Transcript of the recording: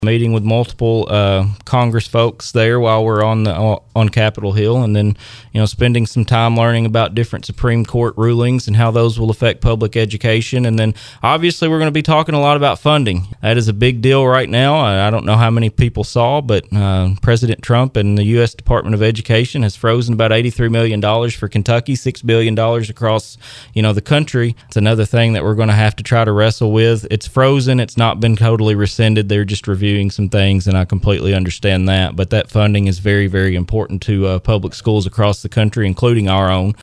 meeting with multiple Congress folks there while we're on Capitol Hill, and then spending some time learning about different Supreme Court rulings and how those will affect public education. And then obviously we're going to be talking a lot about funding. That is a big deal right now. I don't know how many people saw, but President Trump and the U.S. Department of Education has frozen about $83 million for Kentucky, $6 billion across the country. It's another thing that we're going to have to try to wrestle with. It's frozen. It's not been totally rescinded. They're just reviewing some things, and I completely understand that. But that funding is very, very important to public schools across the country, including our own.